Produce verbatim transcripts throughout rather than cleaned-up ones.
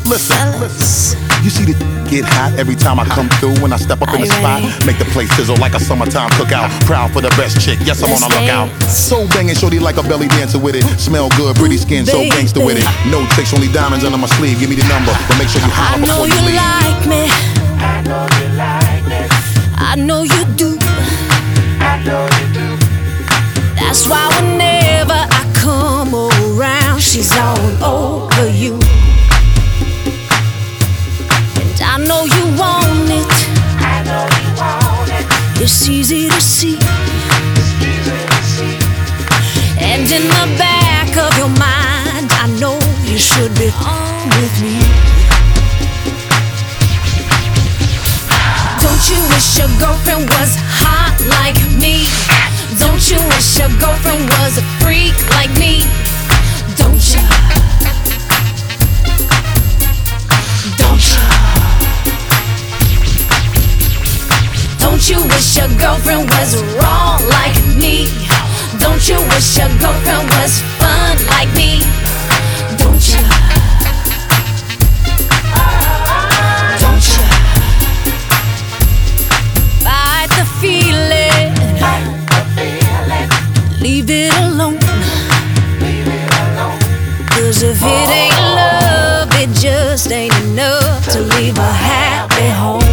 Listen, Fellas, you see the get hot every time I come through. When I step up in Are the you spot, ready? make the place sizzle like a summertime cookout. Proud for the best chick, yes, I'm Let's on a lookout. dance. So banging, shorty like a belly dancer with it. Smell good, pretty skin, so Baby. gangster with it. No tricks, only diamonds under my sleeve. Give me the number, but make sure you I holler know before you you leave. like me. I know you like me. I know you do. I know you do. That's why whenever I come around, she's all over you. And I know you want it. I know you want it. It's easy to see. It's easy to see. And in the back of your mind, I know you should be on with me. Don't you wish your girlfriend was hot like me? Don't you wish your girlfriend was a freak like me? Don't you? Don't you? Don't you wish your girlfriend was wrong like me? Don't you wish your girlfriend was fun like me? Don't you? Don't you? Fight the feeling. Fight the feeling. Leave it alone. Leave it alone. Cause if it ain't love, it just ain't enough to leave a happy home.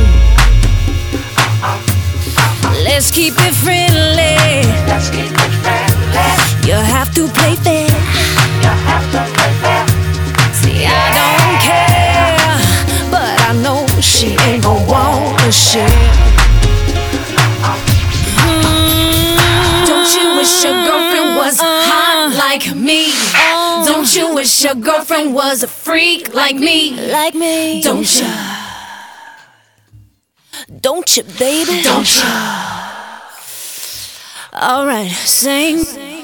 Let's keep it friendly. Let's keep it friendly. You have to play fair. You have to play fair. See, I don't care, but I know she ain't gon' want to share. Mm. Don't you wish your girlfriend was hot like me? Don't you wish your girlfriend was a freak like me? Like me. Don't you? Don't you, baby? Don't you? All right, sing.